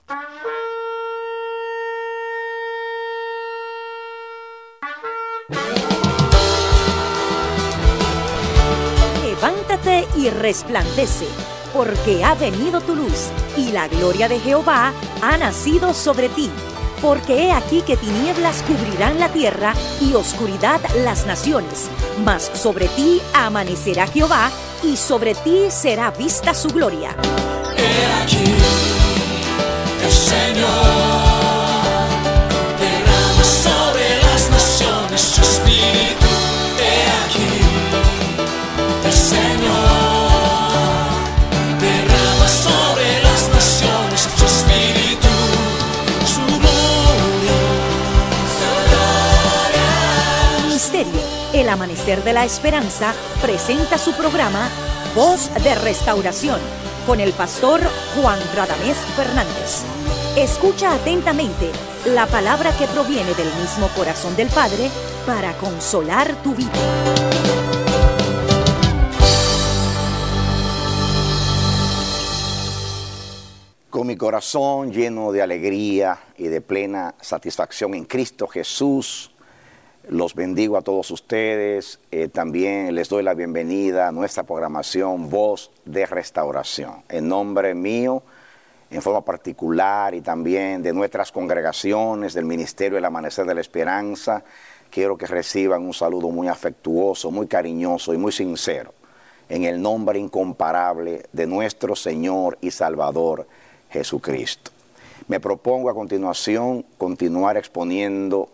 Levántate y resplandece, porque ha venido tu luz, y la gloria de Jehová ha nacido sobre ti. Porque he aquí que tinieblas cubrirán la tierra, y oscuridad las naciones. Mas sobre ti amanecerá Jehová, y sobre ti será vista su gloria. He aquí, el Señor derrama sobre las naciones su espíritu. He aquí, el Señor derrama sobre las naciones su espíritu, su gloria, su gloria. Ministerio El Amanecer de la Esperanza presenta su programa Voz de Restauración con el pastor Juan Radamés Fernández. Escucha atentamente la palabra que proviene del mismo corazón del Padre para consolar tu vida. Con mi corazón lleno de alegría y de plena satisfacción en Cristo Jesús, los bendigo a todos ustedes. También les doy la bienvenida a nuestra programación Voz de Restauración. En nombre mío, en forma particular, y también de nuestras congregaciones del Ministerio El Amanecer de la Esperanza, quiero que reciban un saludo muy afectuoso, muy cariñoso y muy sincero, en el nombre incomparable de nuestro Señor y Salvador Jesucristo. Me propongo a continuación continuar exponiendo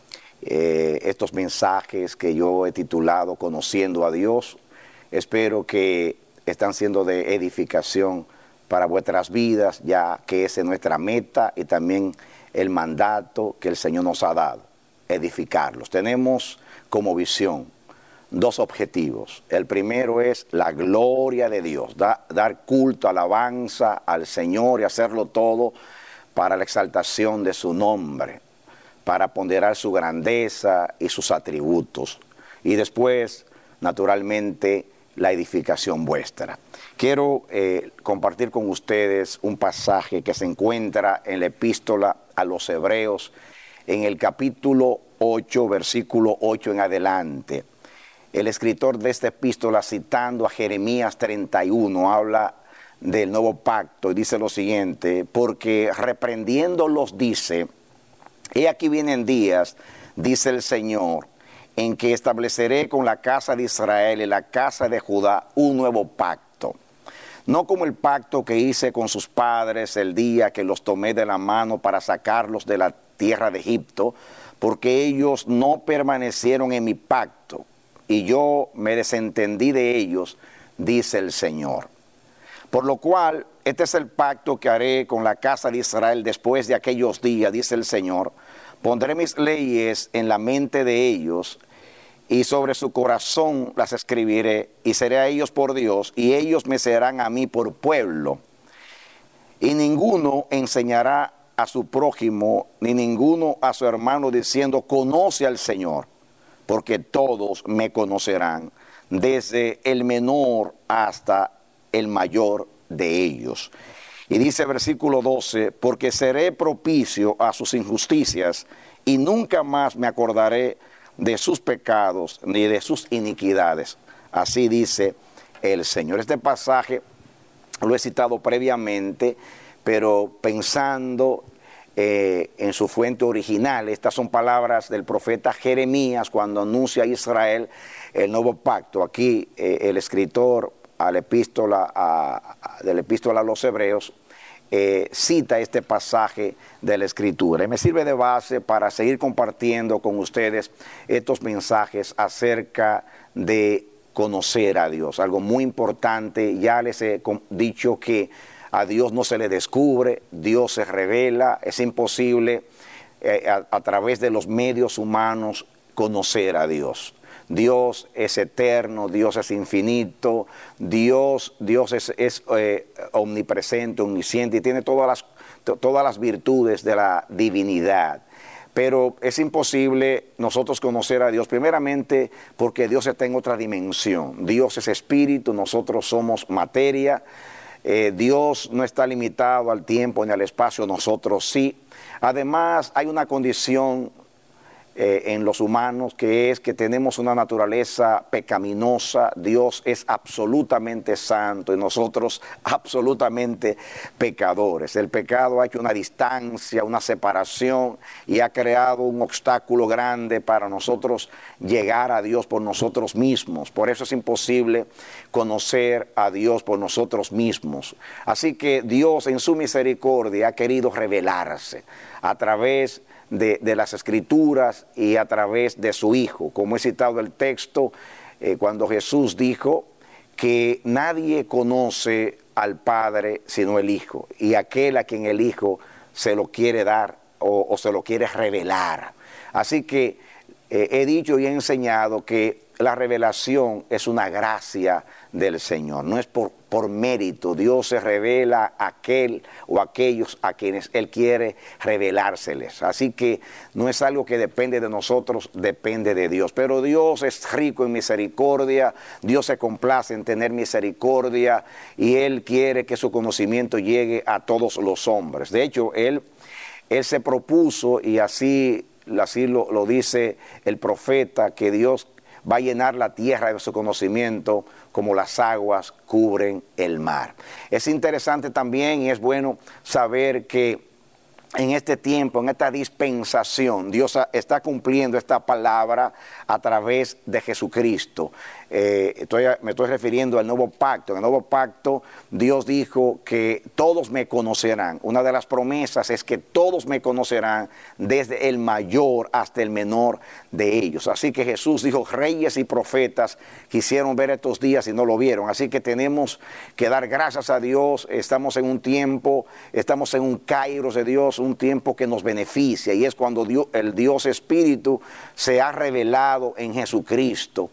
estos mensajes que yo he titulado Conociendo a Dios. Espero que están siendo de edificación para vuestras vidas, ya que esa es nuestra meta y también el mandato que el Señor nos ha dado, edificarlos. Tenemos como visión dos objetivos. El primero es la gloria de Dios, dar culto, alabanza al Señor y hacerlo todo para la exaltación de su nombre, para ponderar su grandeza y sus atributos. Y después, naturalmente, la edificación vuestra. Quiero compartir con ustedes un pasaje que se encuentra en la epístola a los Hebreos, en el capítulo 8, versículo 8 en adelante. El escritor de esta epístola, citando a Jeremías 31, habla del nuevo pacto y dice lo siguiente: porque reprendiéndolos dice, he aquí vienen días, dice el Señor, en que estableceré con la casa de Israel y la casa de Judá un nuevo pacto. No como el pacto que hice con sus padres el día que los tomé de la mano para sacarlos de la tierra de Egipto, porque ellos no permanecieron en mi pacto, y yo me desentendí de ellos, dice el Señor. Por lo cual, este es el pacto que haré con la casa de Israel después de aquellos días, dice el Señor. Pondré mis leyes en la mente de ellos, y sobre su corazón las escribiré, y seré a ellos por Dios, y ellos me serán a mí por pueblo. Y ninguno enseñará a su prójimo, ni ninguno a su hermano, diciendo, conoce al Señor, porque todos me conocerán, desde el menor hasta el mayor de ellos. Y dice versículo 12, porque seré propicio a sus injusticias, y nunca más me acordaré de sus pecados, ni de sus iniquidades. Así dice el Señor. Este pasaje lo he citado previamente, pero pensando en su fuente original. Estas son palabras del profeta Jeremías cuando anuncia a Israel el nuevo pacto. Aquí el escritor de la epístola a los Hebreos cita este pasaje de la Escritura. Y me sirve de base para seguir compartiendo con ustedes estos mensajes acerca de conocer a Dios. Algo muy importante. Ya les he dicho que a Dios no se le descubre, Dios se revela. Es imposible a través de los medios humanos conocer a Dios. Dios es eterno, Dios es infinito, Dios es omnipresente, omnisciente, y tiene todas las virtudes de la divinidad. Pero es imposible nosotros conocer a Dios, primeramente porque Dios está en otra dimensión. Dios es espíritu, nosotros somos materia. Dios no está limitado al tiempo ni al espacio, nosotros sí. Además, hay una condición en los humanos, que es que tenemos una naturaleza pecaminosa. Dios es absolutamente santo y nosotros absolutamente pecadores. El pecado ha hecho una distancia, una separación, y ha creado un obstáculo grande para nosotros llegar a Dios por nosotros mismos. Por eso es imposible conocer a Dios por nosotros mismos. Así que Dios, en su misericordia, ha querido revelarse a través de las Escrituras y a través de su Hijo. Como he citado el texto, cuando Jesús dijo que nadie conoce al Padre sino el Hijo, y aquel a quien el Hijo se lo quiere dar o se lo quiere revelar. Así que he dicho y he enseñado que la revelación es una gracia del Señor, no es por mérito. Dios se revela a aquel o aquellos a quienes Él quiere revelárseles. Así que no es algo que depende de nosotros, depende de Dios. Pero Dios es rico en misericordia, Dios se complace en tener misericordia, y Él quiere que su conocimiento llegue a todos los hombres. De hecho, Él se propuso, y así lo dice el profeta, que Dios va a llenar la tierra de su conocimiento como las aguas cubren el mar. Es interesante también, y es bueno saber que en este tiempo, en esta dispensación, Dios está cumpliendo esta palabra a través de Jesucristo. Me estoy refiriendo al nuevo pacto. En el nuevo pacto, Dios dijo que todos me conocerán. Una de las promesas es que todos me conocerán, desde el mayor hasta el menor de ellos. Así que Jesús dijo: reyes y profetas quisieron ver estos días y no lo vieron. Así que tenemos que dar gracias a Dios. Estamos en un tiempo, estamos en un kairos de Dios, un tiempo que nos beneficia, y es cuando el Dios Espíritu se ha revelado en Jesucristo.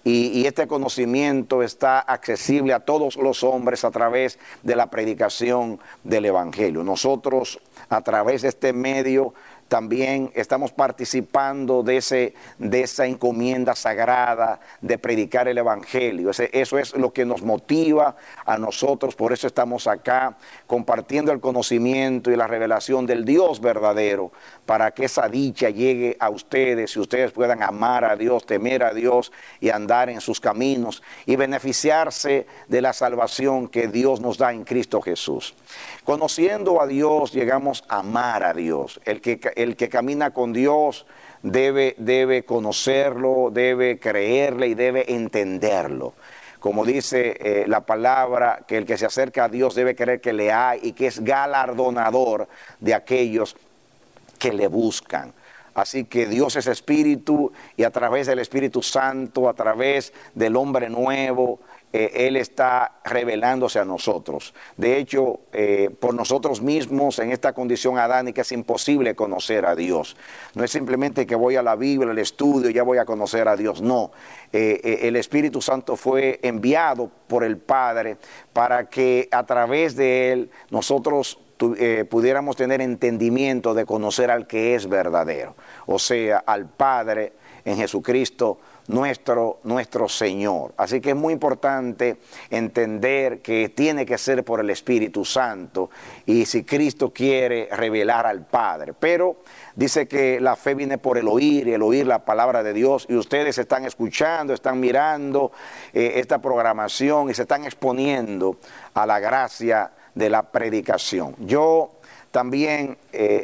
Y este conocimiento está accesible a todos los hombres a través de la predicación del Evangelio. Nosotros, a través de este medio, también estamos participando de esa encomienda sagrada de predicar el Evangelio. Eso es lo que nos motiva a nosotros. Por eso estamos acá compartiendo el conocimiento y la revelación del Dios verdadero, para que esa dicha llegue a ustedes y ustedes puedan amar a Dios, temer a Dios y andar en sus caminos y beneficiarse de la salvación que Dios nos da en Cristo Jesús. Conociendo a Dios, llegamos a amar a Dios. El que camina con Dios debe conocerlo, debe creerle y debe entenderlo. Como dice la palabra, que el que se acerca a Dios debe creer que le hay y que es galardonador de aquellos que le buscan. Así que Dios es espíritu, y a través del Espíritu Santo, a través del hombre nuevo, Él está revelándose a nosotros. De hecho, por nosotros mismos, en esta condición adánica, es imposible conocer a Dios. No es simplemente que voy a la Biblia, al estudio, y ya voy a conocer a Dios. No, el Espíritu Santo fue enviado por el Padre para que a través de Él nosotros pudiéramos tener entendimiento de conocer al que es verdadero, o sea, al Padre en Jesucristo nuestro Señor. Así que es muy importante entender que tiene que ser por el Espíritu Santo, y si Cristo quiere revelar al Padre. Pero dice que la fe viene por el oír, y el oír la palabra de Dios, y ustedes están escuchando, están mirando esta programación y se están exponiendo a la gracia de la predicación. Yo también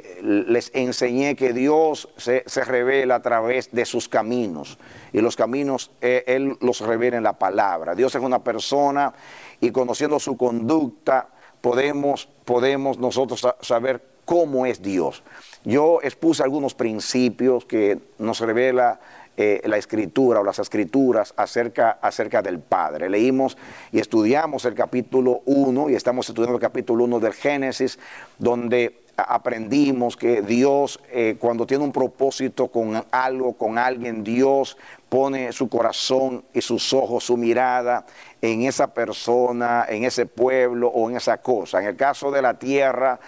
les enseñé que Dios se revela a través de sus caminos, y los caminos Él los revela en la palabra. Dios es una persona, y conociendo su conducta podemos nosotros saber cómo es Dios. Yo expuse algunos principios que nos revela la Escritura o las Escrituras acerca del Padre. Leímos y estudiamos el capítulo 1, y estamos estudiando el capítulo 1 del Génesis, donde aprendimos que Dios, cuando tiene un propósito con algo, con alguien, Dios pone su corazón y sus ojos, su mirada en esa persona, en ese pueblo o en esa cosa. En el caso de la tierra,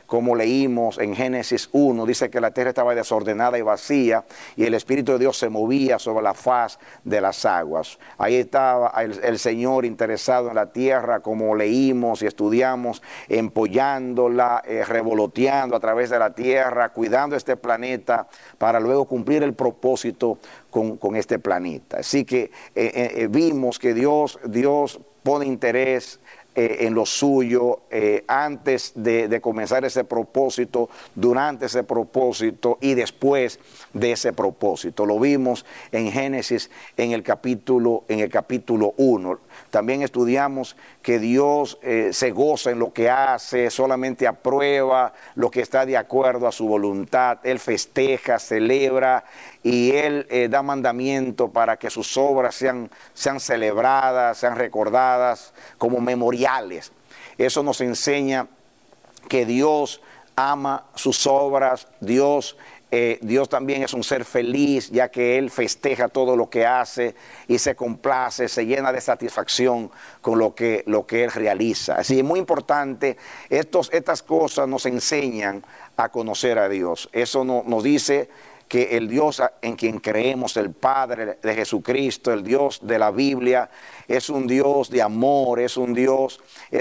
como leímos en Génesis 1, dice que la tierra estaba desordenada y vacía y el Espíritu de Dios se movía sobre la faz de las aguas. Ahí estaba el Señor interesado en la tierra, como leímos y estudiamos, empollándola, revoloteando a través de la tierra, cuidando este planeta para luego cumplir el propósito con este planeta. Así que vimos que Dios pone interés en lo suyo antes de comenzar ese propósito, durante ese propósito y después de ese propósito. Lo vimos en Génesis en el capítulo 1. También estudiamos que Dios se goza en lo que hace, solamente aprueba lo que está de acuerdo a su voluntad. Él festeja, celebra y Él da mandamiento para que sus obras sean celebradas, sean recordadas como memoriales. Eso nos enseña que Dios ama sus obras, Dios también es un ser feliz, ya que Él festeja todo lo que hace y se complace, se llena de satisfacción con lo que Él realiza. Así es muy importante, estas cosas nos enseñan a conocer a Dios. Eso nos dice que el Dios en quien creemos, el Padre de Jesucristo, el Dios de la Biblia, es un Dios de amor, es un Dios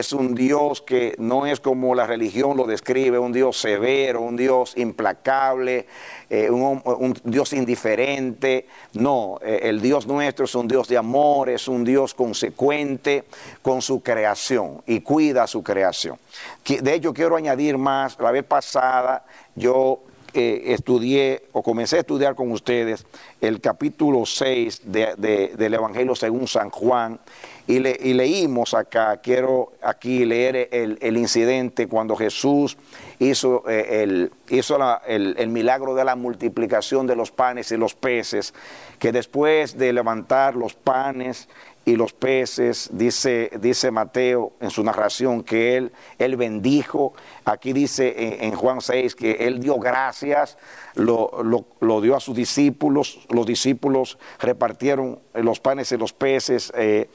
que no es como la religión lo describe, un Dios severo, un Dios implacable, un Dios indiferente. No, el Dios nuestro es un Dios de amor, es un Dios consecuente con su creación y cuida su creación. De hecho, quiero añadir más. La vez pasada yo comencé a estudiar con ustedes el capítulo 6 del Evangelio según San Juan y leímos acá. Quiero aquí leer el incidente cuando Jesús hizo el milagro de la multiplicación de los panes y los peces, que después de levantar los panes y los peces, dice Mateo en su narración que él bendijo. Aquí dice en Juan 6 que él dio gracias, lo dio a sus discípulos. Los discípulos repartieron los panes y los peces,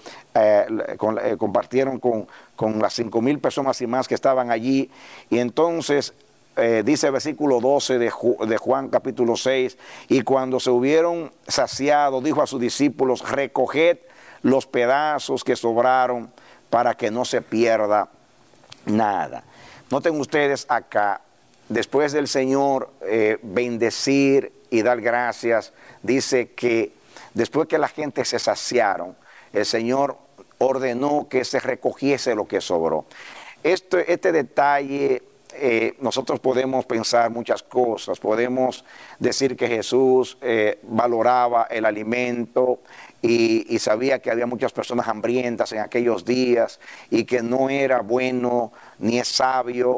compartieron con las 5,000 personas y más que estaban allí. Y entonces dice el versículo 12 de Juan capítulo 6, y cuando se hubieron saciado, dijo a sus discípulos: recoged los pedazos que sobraron para que no se pierda nada. Noten ustedes acá, después del Señor bendecir y dar gracias, dice que después que la gente se saciaron, el Señor ordenó que se recogiese lo que sobró. Este detalle, nosotros podemos pensar muchas cosas. Podemos decir que Jesús valoraba el alimento y sabía que había muchas personas hambrientas en aquellos días y que no era bueno ni es sabio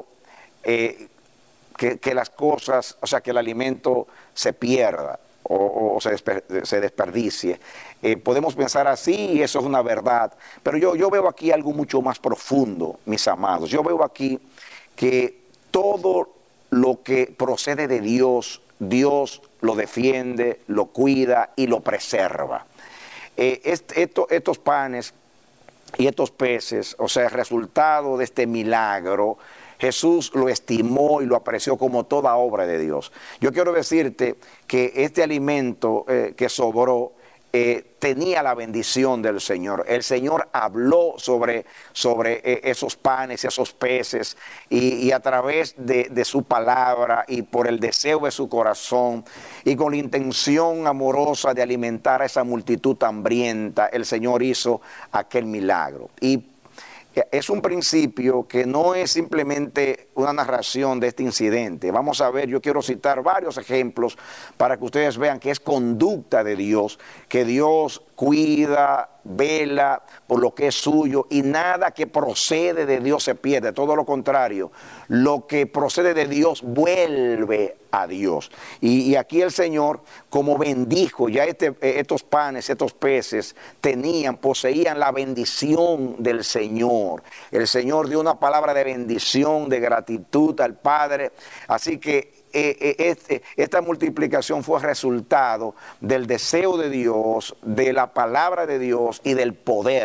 que las cosas, o sea, que el alimento se pierda o se desperdicie. Podemos pensar así y eso es una verdad, pero yo veo aquí algo mucho más profundo, mis amados. Yo veo aquí que todo lo que procede de Dios, Dios lo defiende, lo cuida y lo preserva. Estos panes y estos peces, o sea, el resultado de este milagro, Jesús lo estimó y lo apreció como toda obra de Dios. Yo quiero decirte que este alimento que sobró tenía la bendición del Señor. El Señor habló sobre esos panes y esos peces y a través de su palabra y por el deseo de su corazón y con la intención amorosa de alimentar a esa multitud hambrienta, el Señor hizo aquel milagro. Y es un principio que no es simplemente una narración de este incidente. Vamos a ver, yo quiero citar varios ejemplos para que ustedes vean que es conducta de Dios, que Dios cuida, vela por lo que es suyo y nada que procede de Dios se pierde, todo lo contrario, lo que procede de Dios vuelve a Dios. Y aquí el Señor, como bendijo, ya estos panes, estos peces poseían la bendición del Señor. El Señor dio una palabra de bendición, de gratitud al Padre, así que esta multiplicación fue resultado del deseo de Dios, de la palabra de Dios y del poder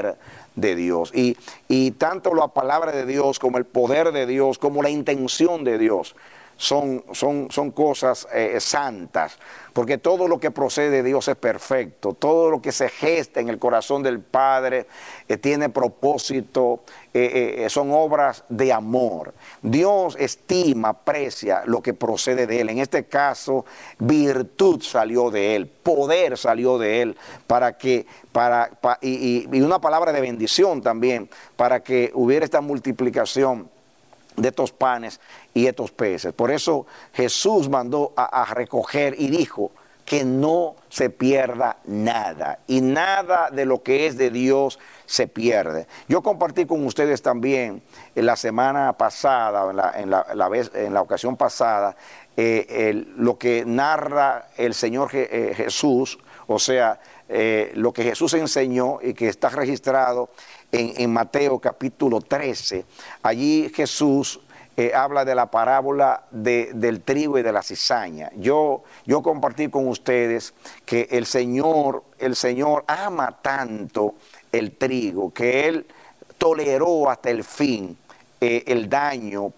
de Dios. Y tanto la palabra de Dios como el poder de Dios, como la intención de Dios, son cosas santas, porque todo lo que procede de Dios es perfecto, todo lo que se gesta en el corazón del Padre tiene propósito, son obras de amor. Dios estima, aprecia lo que procede de Él. En este caso, virtud salió de Él, poder salió de Él, y una palabra de bendición también, para que hubiera esta multiplicación de estos panes y estos peces. Por eso Jesús mandó a recoger y dijo que no se pierda nada, y nada de lo que es de Dios se pierde. Yo compartí con ustedes también en la semana pasada, en la ocasión pasada, lo que narra el Señor Jesús, o sea, lo que Jesús enseñó y que está registrado en Mateo capítulo 13. Allí Jesús habla de la parábola del trigo y de la cizaña. Yo compartí con ustedes que el Señor ama tanto el trigo, que Él toleró hasta el fin el daño,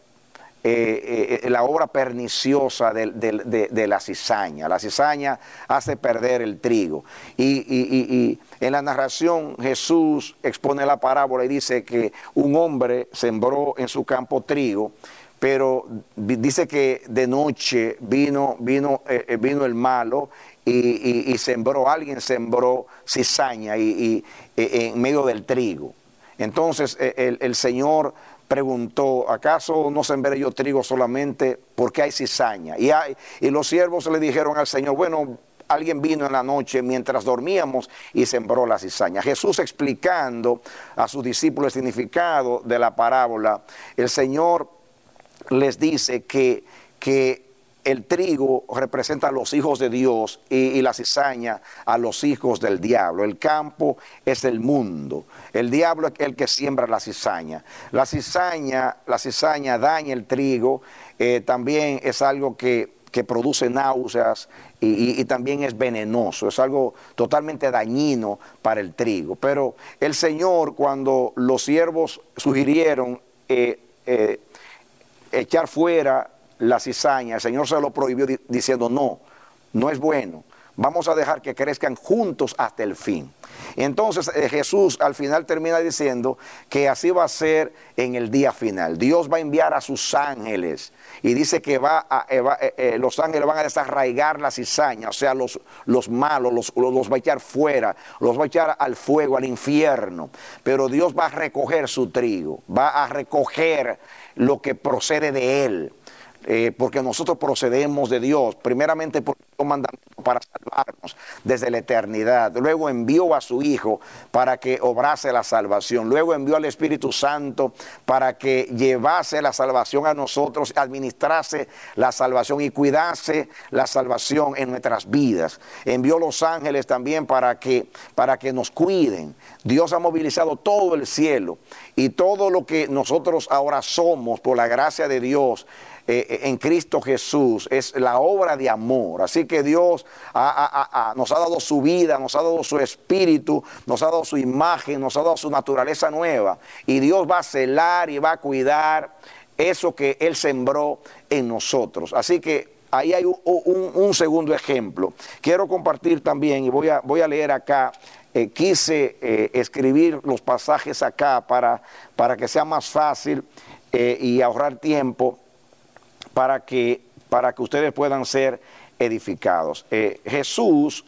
la obra perniciosa de la cizaña. La cizaña hace perder el trigo. Y en la narración Jesús expone la parábola y dice que un hombre sembró en su campo trigo, pero dice que de noche vino el malo y alguien sembró cizaña en medio del trigo. Entonces el Señor preguntó: ¿acaso no sembré yo trigo solamente porque hay cizaña? Y los siervos le dijeron al Señor: bueno, alguien vino en la noche mientras dormíamos y sembró la cizaña. Jesús, explicando a sus discípulos el significado de la parábola, el Señor les dice que el trigo representa a los hijos de Dios y la cizaña a los hijos del diablo. El campo es el mundo. El diablo es el que siembra la cizaña. La cizaña daña el trigo. También es algo que produce náuseas y también es venenoso. Es algo totalmente dañino para el trigo. Pero el Señor, cuando los siervos sugirieron echar fuera la cizaña, el Señor se lo prohibió diciendo: no es bueno, vamos a dejar que crezcan juntos hasta el fin. Entonces Jesús al final termina diciendo que así va a ser en el día final. Dios va a enviar a sus ángeles y dice que los ángeles van a desarraigar la cizaña, o sea, los malos, los va a echar fuera, los va a echar al fuego, al infierno. Pero Dios va a recoger su trigo, va a recoger lo que procede de Él. Porque nosotros procedemos de Dios, primeramente por un mandamiento para salvarnos desde la eternidad. Luego envió a su Hijo para que obrase la salvación. Luego envió al Espíritu Santo para que llevase la salvación a nosotros, administrase la salvación y cuidase la salvación en nuestras vidas. Envió los ángeles también para que nos cuiden. Dios ha movilizado todo el cielo y todo lo que nosotros ahora somos por la gracia de Dios en Cristo Jesús es la obra de amor. Así que Dios nos ha dado su vida, nos ha dado su espíritu, nos ha dado su imagen, nos ha dado su naturaleza nueva, y Dios va a celar y va a cuidar eso que Él sembró en nosotros. Así que ahí hay un segundo ejemplo. Quiero compartir también, y voy a leer acá. Quise escribir los pasajes acá para que sea más fácil y ahorrar tiempo, para que ustedes puedan ser edificados. Jesús,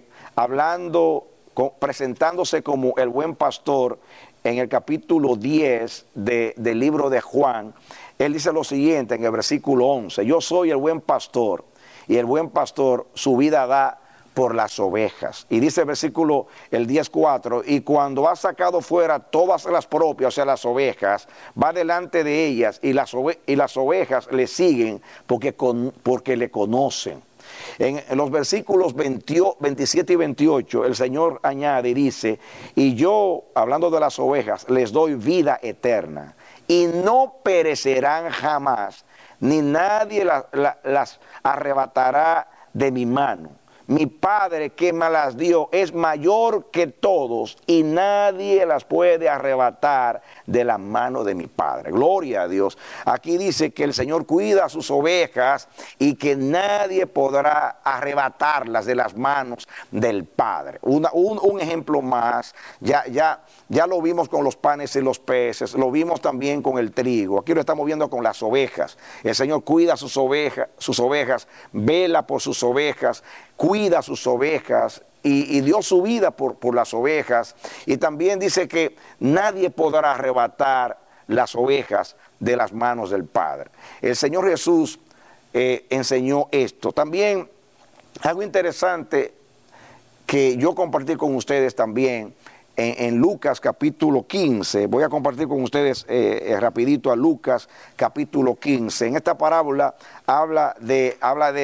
presentándose como el buen pastor, en el capítulo 10 del libro de Juan, Él dice lo siguiente en el versículo 11: yo soy el buen pastor, y el buen pastor su vida da por las ovejas. Y dice el versículo, el 10:4, y cuando ha sacado fuera todas las propias, o sea, las ovejas, va delante de ellas, y las ovejas le siguen porque le conocen. En los versículos 27 y 28, el Señor añade y dice: y yo, hablando de las ovejas, les doy vida eterna, y no perecerán jamás, ni nadie las arrebatará de mi mano. mi Padre que me las dio es mayor que todos y nadie las puede arrebatar de la mano de mi Padre. Gloria a Dios. Aquí dice que el Señor cuida a sus ovejas y que nadie podrá arrebatarlas de las manos del Padre. Un ejemplo más, ya lo vimos con los panes y los peces, lo vimos también con el trigo, aquí lo estamos viendo con las ovejas. El Señor cuida a sus ovejas, vela por sus ovejas, cuida a sus ovejas y dio su vida por las ovejas. Y también dice que nadie podrá arrebatar las ovejas de las manos del Padre. El Señor Jesús enseñó esto. También algo interesante que yo compartí con ustedes también en Lucas capítulo 15, voy a compartir con ustedes rapidito a Lucas capítulo 15. En esta parábola habla de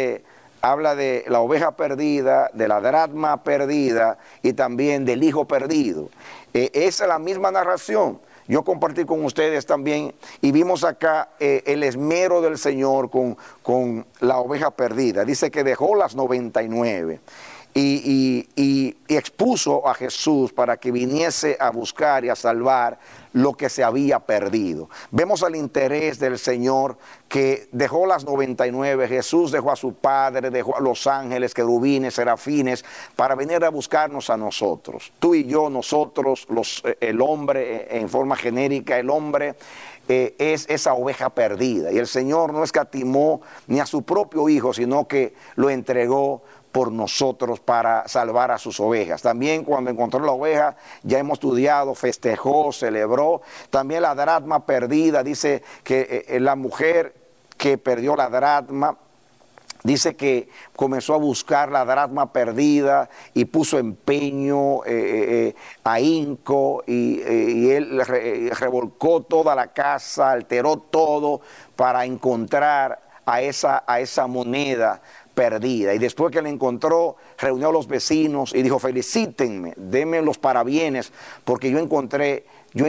la oveja perdida, de la dracma perdida y también del hijo perdido. Esa es la misma narración. Yo compartí con ustedes también y vimos acá el esmero del Señor con la oveja perdida. Dice que dejó las 99 y expuso a Jesús para que viniese a buscar y a salvar lo que se había perdido. Vemos el interés del Señor que dejó las 99, Jesús dejó a su Padre, dejó a los ángeles, querubines, serafines, para venir a buscarnos a nosotros. Tú y yo, nosotros, el hombre, en forma genérica, el hombre es esa oveja perdida. Y el Señor no escatimó ni a su propio Hijo, sino que lo entregó por nosotros para salvar a sus ovejas. También cuando encontró la oveja, ya hemos estudiado, festejó, celebró. También la dracma perdida, dice que la mujer que perdió la dracma, dice que comenzó a buscar la dracma perdida y puso empeño, ahínco, y él revolcó toda la casa, alteró todo para encontrar a esa moneda perdida. Y después que la encontró, reunió a los vecinos y dijo: felicítenme, denme los parabienes, porque yo encontré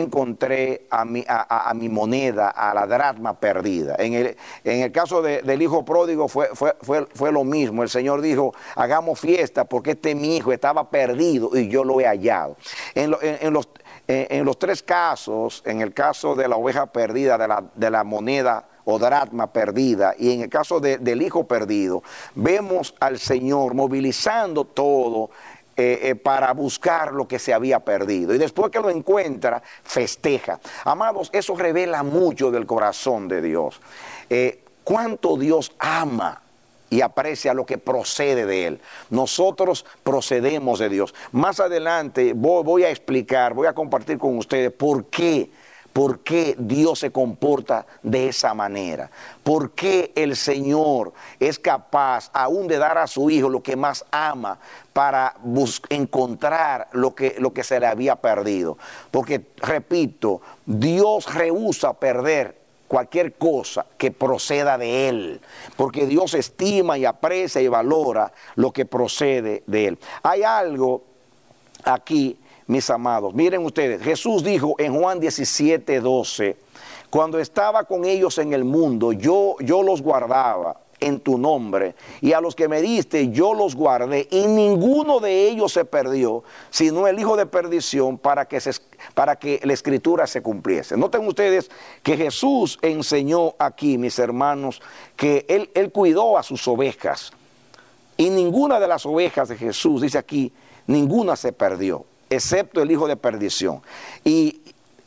a mi moneda, a la dracma perdida. En el caso del hijo pródigo fue lo mismo. El Señor dijo: hagamos fiesta porque este mi hijo estaba perdido y yo lo he hallado. En los tres casos, en el caso de la oveja perdida, de la moneda o dracma perdida, y en el caso del hijo perdido, vemos al Señor movilizando todo para buscar lo que se había perdido. Y después que lo encuentra, festeja. Amados, eso revela mucho del corazón de Dios. Cuánto Dios ama y aprecia lo que procede de Él. Nosotros procedemos de Dios. Más adelante voy a explicar, voy a compartir con ustedes por qué Dios se comporta de esa manera. ¿Por qué el Señor es capaz aún de dar a su Hijo lo que más ama para encontrar lo que se le había perdido? Porque, repito, Dios rehúsa perder cualquier cosa que proceda de Él, porque Dios estima y aprecia y valora lo que procede de Él. Hay algo aquí, mis amados, miren ustedes, Jesús dijo en Juan 17:12, cuando estaba con ellos en el mundo, yo los guardaba en tu nombre, y a los que me diste yo los guardé, y ninguno de ellos se perdió, sino el hijo de perdición, para que la escritura se cumpliese. Noten ustedes que Jesús enseñó aquí, mis hermanos, que él cuidó a sus ovejas, y ninguna de las ovejas de Jesús, dice aquí, ninguna se perdió, excepto el hijo de perdición. Y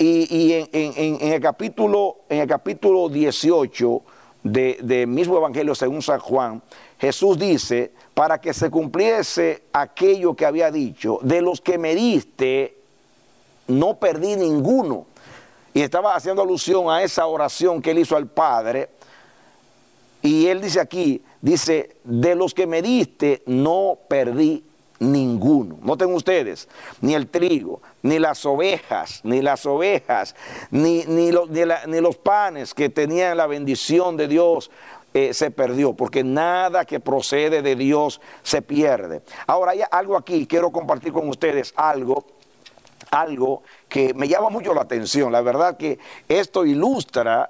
en el capítulo 18 del mismo Evangelio según San Juan, Jesús dice: para que se cumpliese aquello que había dicho, de los que me diste, no perdí ninguno. Y estaba haciendo alusión a esa oración que él hizo al Padre. Y él dice aquí, dice: de los que me diste, no perdí ninguno. Noten ustedes, ni el trigo, ni las ovejas, ni los panes que tenían la bendición de Dios se perdió, porque nada que procede de Dios se pierde. Ahora hay algo aquí, quiero compartir con ustedes algo que me llama mucho la atención. La verdad que esto ilustra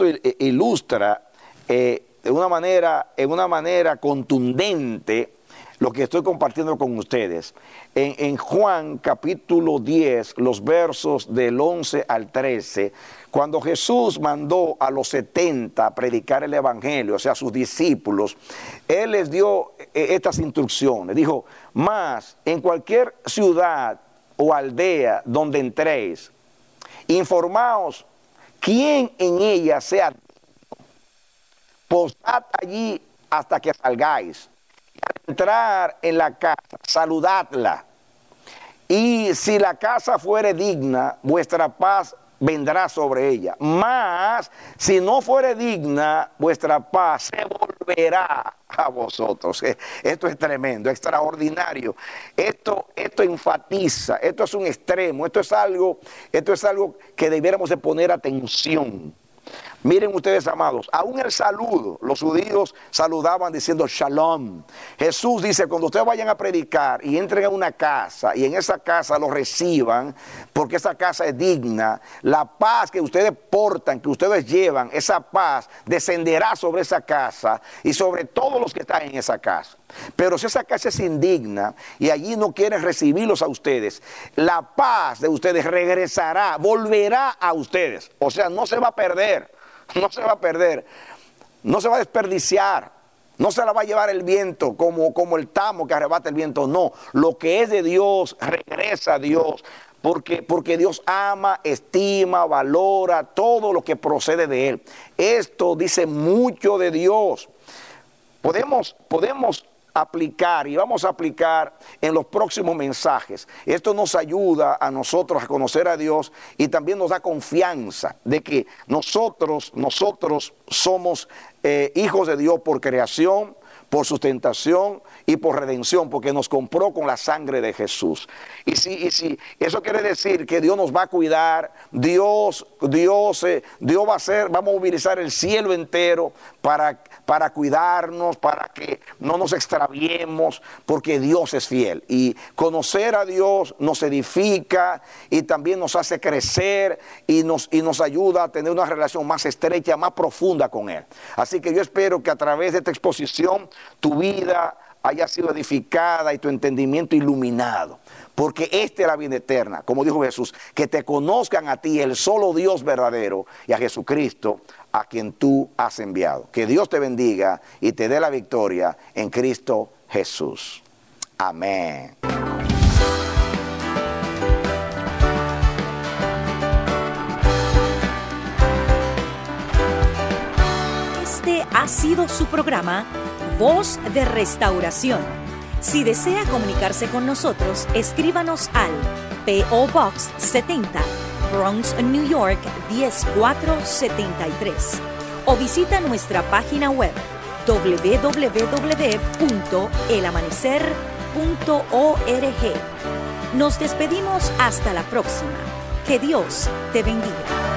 en una manera contundente lo que estoy compartiendo con ustedes. En Juan capítulo 10, los versos del 11 al 13, cuando Jesús mandó a los 70 a predicar el evangelio, o sea, a sus discípulos, Él les dio estas instrucciones. Dijo, mas en cualquier ciudad o aldea donde entréis, informaos quién en ella sea, posad allí hasta que salgáis. Al entrar en la casa, saludadla. Y si la casa fuere digna, vuestra paz vendrá sobre ella. Mas, si no fuere digna, vuestra paz se volverá a vosotros. Esto es tremendo, extraordinario. Esto enfatiza, esto es un extremo, esto es algo que debiéramos de poner atención. Miren ustedes, amados, aún el saludo, los judíos saludaban diciendo shalom. Jesús dice, cuando ustedes vayan a predicar y entren a una casa y en esa casa lo reciban, porque esa casa es digna, la paz que ustedes portan, que ustedes llevan, esa paz descenderá sobre esa casa y sobre todos los que están en esa casa. Pero si esa casa es indigna y allí no quieren recibirlos a ustedes, la paz de ustedes regresará, volverá a ustedes. O sea, no se va a perder. No se va a perder, no se va a desperdiciar, no se la va a llevar el viento como el tamo que arrebata el viento. No, lo que es de Dios regresa a Dios, porque Dios ama, estima, valora todo lo que procede de Él. Esto dice mucho de Dios. Podemos aplicar y vamos a aplicar en los próximos mensajes. Esto nos ayuda a nosotros a conocer a Dios y también nos da confianza de que nosotros somos hijos de Dios por creación, por sustentación y por redención, porque nos compró con la sangre de Jesús. Y si eso quiere decir que Dios nos va a cuidar, Dios va a movilizar el cielo entero para cuidarnos, para que no nos extraviemos, porque Dios es fiel. Y conocer a Dios nos edifica y también nos hace crecer y nos ayuda a tener una relación más estrecha, más profunda con Él. Así que yo espero que a través de esta exposición tu vida haya sido edificada y tu entendimiento iluminado, porque esta es la vida eterna, como dijo Jesús, que te conozcan a ti, el solo Dios verdadero, y a Jesucristo, a quien tú has enviado. Que Dios te bendiga y te dé la victoria en Cristo Jesús. Amén. Este ha sido su programa Voz de Restauración. Si desea comunicarse con nosotros, escríbanos al P.O. Box 70, Bronx, New York 10473 o visita nuestra página web www.elamanecer.org. Nos despedimos hasta la próxima. Que Dios te bendiga.